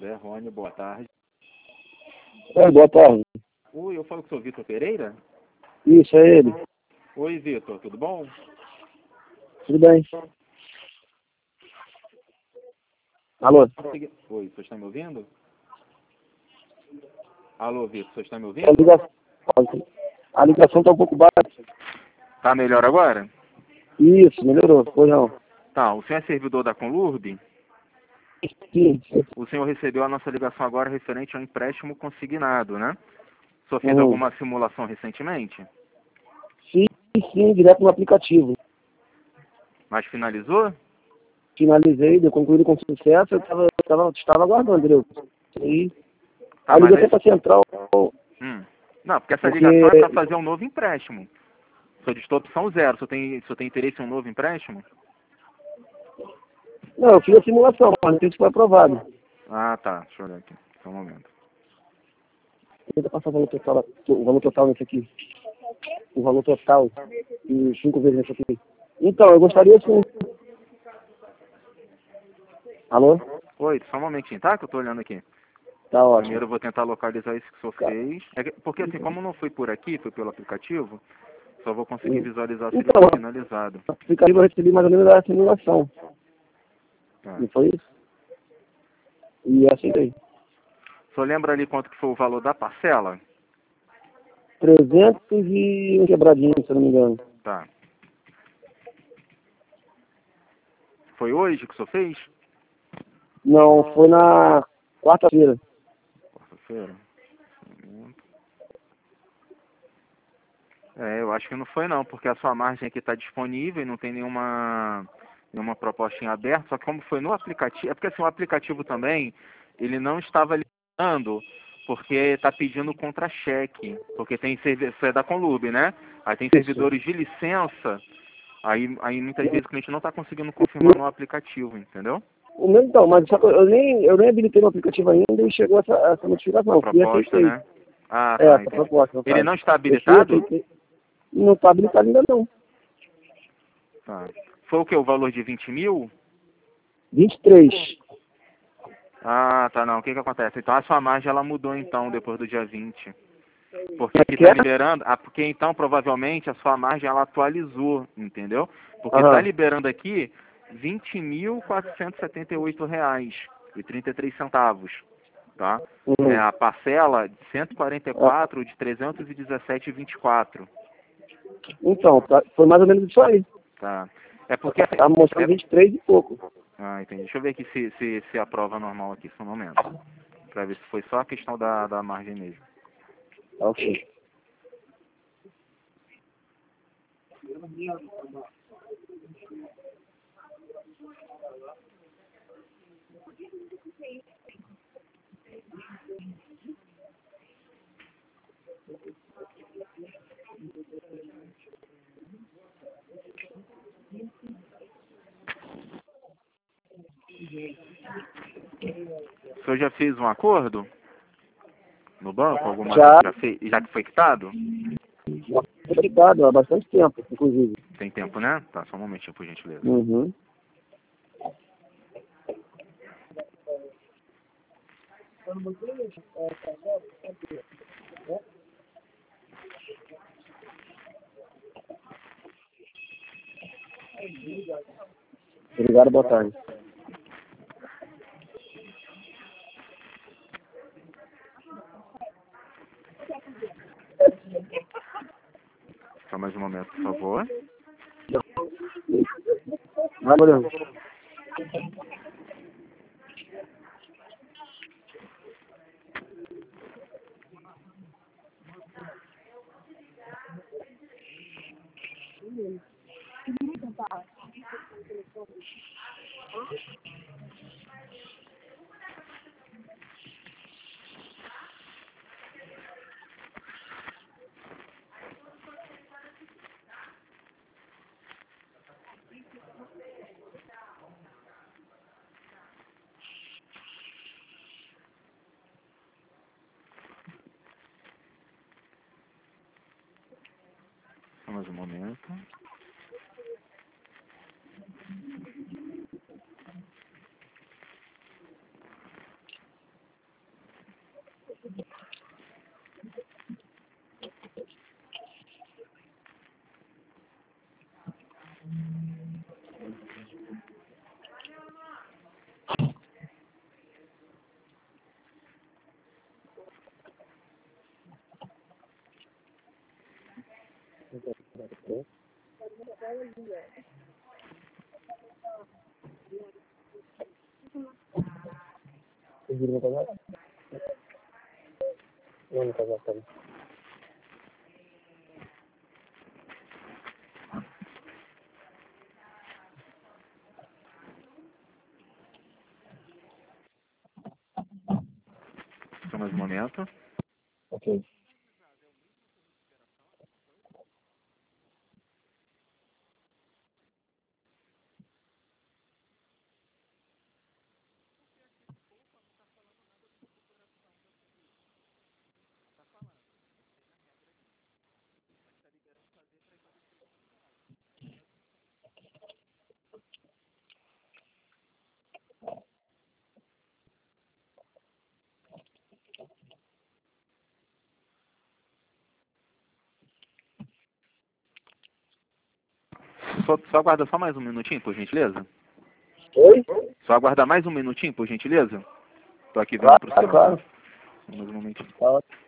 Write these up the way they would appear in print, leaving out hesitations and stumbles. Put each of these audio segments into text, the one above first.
José Rony, boa tarde. Boa tarde. Oi, eu falo com o senhor Vitor Pereira? Isso, é ele. Oi, Vitor, tudo bom? Tudo bem. Alô? Oi, o senhor está me ouvindo? Alô, Vitor, o senhor está me A ouvindo? ligação tá um pouco baixa. Tá melhor agora? Isso, melhorou. Pois não. Tá, o senhor é servidor da Conlurb? Sim. O senhor recebeu a nossa ligação agora referente ao empréstimo consignado, né? O senhor fez Uhum. alguma simulação recentemente? Sim, direto no aplicativo. Mas finalizou? Finalizei, deu concluído com sucesso, estava aguardando, entendeu? E Tá, a mas ligação para central, Não, porque essa porque ligação é para fazer um novo empréstimo. O senhor distou opção zero. O senhor tem interesse em um novo empréstimo? não, eu fiz a simulação, mas não sei se foi aprovado. Ah, tá. Deixa eu olhar aqui. Só um momento. Tenta passar o valor total nesse aqui. O valor total e 5 vezes nesse aqui. Então, eu gostaria sim. Alô? Oi, só um momentinho, tá? Que eu tô olhando aqui. Tá ótimo. Primeiro eu vou tentar localizar isso que o senhor fez. Porque assim, como não foi por aqui, foi pelo aplicativo, só vou conseguir visualizar se ele Então, foi finalizado. no aplicativo eu recebi mais ou menos a simulação. Tá. Não foi isso? E aceitei. O senhor lembra ali quanto que foi o valor da parcela? 300 e um quebradinho, se eu não me engano. Tá. Foi hoje que o senhor fez? Não, foi na quarta-feira. Quarta-feira? Eu acho que não foi não, porque a sua margem aqui está disponível e não tem nenhuma proposta em aberto, só que como foi no aplicativo, é porque assim, o aplicativo também, ele não estava liberando, porque está pedindo contra-cheque, porque tem isso é da Conlurb, né? Aí tem servidores de licença, aí muitas vezes o cliente não está conseguindo confirmar no aplicativo, entendeu? Então, mas só que eu nem habilitei no aplicativo ainda e chegou essa notificação. E Proposta, aceitei. né? Ah, tá, Essa entendi. proposta. Ele não está Eu habilitado? aceitei. Não está habilitado ainda não. Tá. Foi o que? O valor de 20 mil? 23. Ah, tá, não. O que que acontece? Então a sua margem ela mudou então depois do dia 20. Porque aqui Que tá é? liberando, porque então provavelmente a sua margem ela atualizou, entendeu? Porque tá Aham. liberando aqui R$ 20.478,33, tá? É Uhum. a parcela de 144 de 317,24, Então, foi mais ou menos isso aí. tá? É porque Tá mostrando 23 e pouco. entendi. Deixa eu ver aqui se a prova normal aqui, só um momento. Pra ver se foi só a questão da margem mesmo. Ok. O senhor já fez um acordo no banco? Já Já que foi quitado? foi habilitado há bastante tempo, inclusive. Tem tempo, né? Tá, só um momentinho, por gentileza. Uhum. Obrigado, boa tarde. Só mais um momento, por favor. Vai, Moreno. Só mais um momento. Vocês viram meu casaco? Não, meu casaco tá ali. Só mais um momento. Ok. Só aguarda só mais um minutinho, por gentileza. Oi? Só aguardar mais um minutinho, por gentileza. Tô aqui vendo Claro, pro claro, senhor, claro. tá? Só mais um momentinho. Tá ótimo.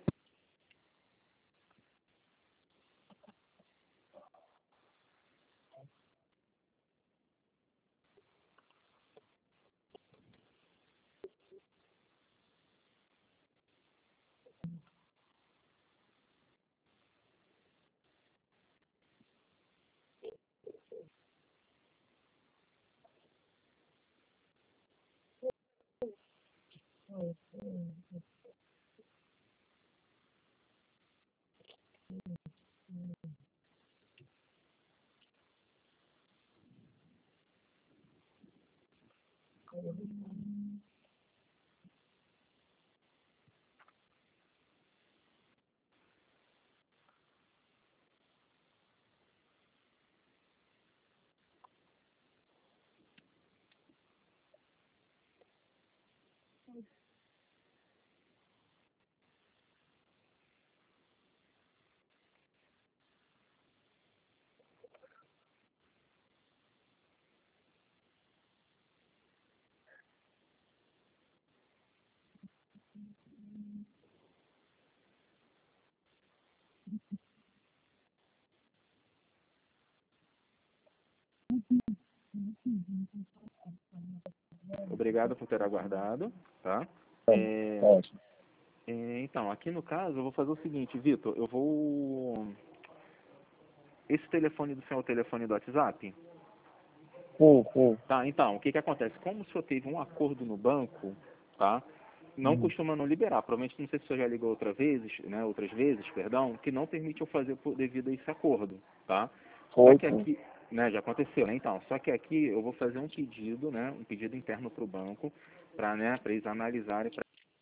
Obrigado por ter aguardado, tá? Tá É, ótimo. então, aqui no caso, eu vou fazer o seguinte, Vitor, eu vou... Esse telefone do senhor é o telefone do WhatsApp? Sim. Tá, então, o que que acontece? Como o senhor teve um acordo no banco, tá? Não costuma não liberar. Provavelmente, não sei se o senhor já ligou outras vezes, perdão, que não permite eu fazer devido a esse acordo, tá? Só Foi, que sim. aqui, né, já aconteceu, né? Então, só que aqui eu vou fazer um pedido, né, um pedido interno para o banco, para, né, para eles analisarem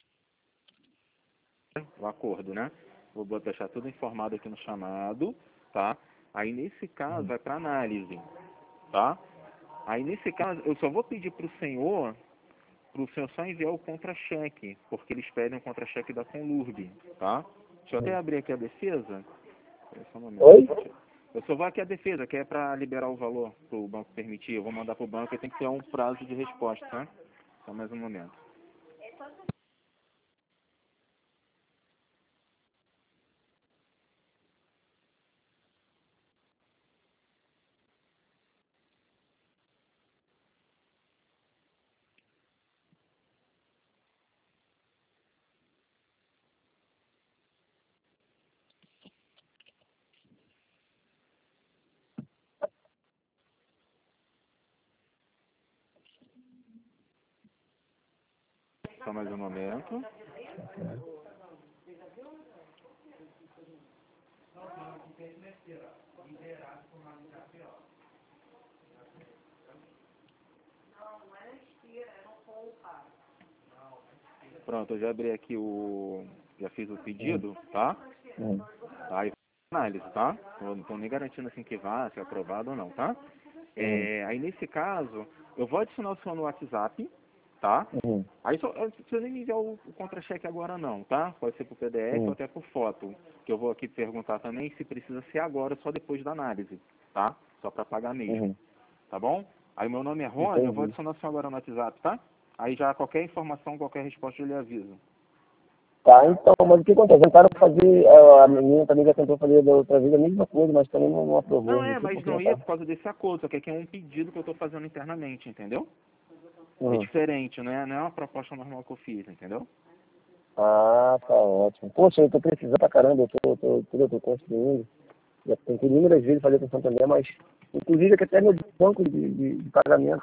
o acordo, né? Vou deixar tudo informado aqui no chamado, tá? Aí, nesse caso, vai para análise, tá? Aí, nesse caso, eu só vou pedir para o senhor só enviar o contra-cheque, porque eles pedem um contra-cheque da Conlurb, tá? Deixa eu até abrir aqui a defesa. Espera só um momento. Oi? Eu só vou aqui a defesa, que é para liberar o valor para o banco permitir. Eu vou mandar para o banco e tem que ter um prazo de resposta, tá? Só mais um momento. Só mais um momento. Pronto, eu já abri aqui já fiz o pedido, tá? Hum. Aí análise, tá? Não estou nem garantindo assim que vá, se é aprovado ou não, tá? Hum. Aí nesse caso, eu vou adicionar o senhor no WhatsApp, tá? Hum. Aí não precisa nem me enviar o contra-cheque agora não, tá? Pode ser por PDF ou Hum. até por foto. Que eu vou aqui perguntar também se precisa ser agora, só depois da análise, tá? Só para pagar mesmo, Hum. tá bom? Aí meu nome é Rony, eu vou Entendi. adicionar o senhor agora no WhatsApp, tá? Aí já qualquer informação, qualquer resposta eu lhe aviso. Tá, então, mas o que acontece? Tentaram fazer, a menina também já tentou fazer da outra vez a mesma coisa, mas também não aprovou. Não, Não sei mas por que, não ia tá? por causa desse acordo, só que aqui é um pedido que eu estou fazendo internamente, entendeu? É Uhum. diferente, não é uma proposta normal que eu fiz, entendeu? Ah, tá ótimo. Poxa, eu tô precisando pra caramba, eu tô construindo. Já tentei inúmeras vezes fazer com o Santander, mas inclusive aqui até meu banco de pagamento,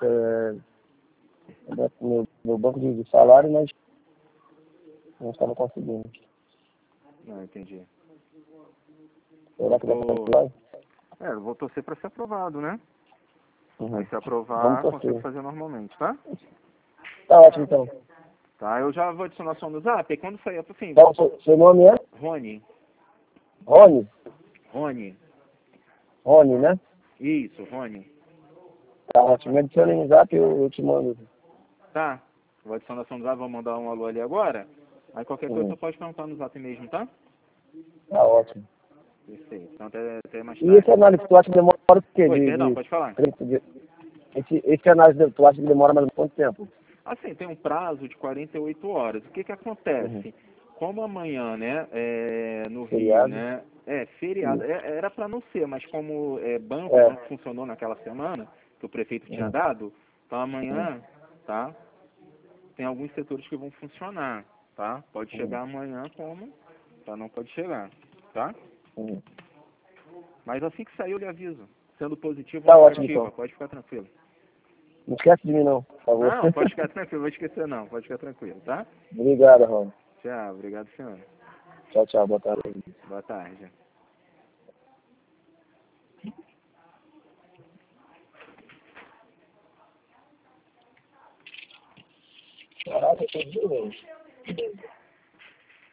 meu banco de salário, mas não estava conseguindo. Não, entendi. Será que dá pra falar? Eu vou torcer para ser aprovado, né? Uhum. Aí se Vamos aprovar, consigo torcer. fazer normalmente, tá? Tá ótimo então. Tá, eu já vou adicionar só no zap, e quando sair, assim, Então, seu nome é Rony, Rony? Rony, Rony, né? isso, Rony. Tá ótimo. Me adiciona aí no zap e eu te mando. Tá, vou adicionar no zap, vou mandar um alô ali agora. Aí qualquer coisa Uhum. você pode perguntar no zap mesmo, tá? Tá ótimo. Perfeito, então até mais E esse tarde. análise tu acha que demora o quê? Oi, perdão, pode falar. Esse análise tu acha que demora mais quanto tempo? Assim, tem um prazo de 48 horas. O que que Uhum. acontece? Como amanhã, né, no Rio, Feriado? né, feriado, Isso. era para não ser, mas como banco, o É. banco funcionou naquela semana, que o prefeito tinha Uhum. dado, então Uhum. amanhã, tá, tem alguns setores que vão funcionar, tá? Pode Uhum. chegar amanhã como, tá? Não pode chegar, tá? Uhum. Mas assim que sair eu lhe aviso. Sendo positivo Tá ou ótimo negativa, então. pode ficar tranquilo. Não esquece de mim não, por favor. Não, pode ficar tranquilo, vou esquecer não, pode ficar tranquilo, tá? Obrigado, Rony. Tchau, obrigado, senhor. Tchau, tchau. Boa tarde. Boa tarde. Caraca, eu tô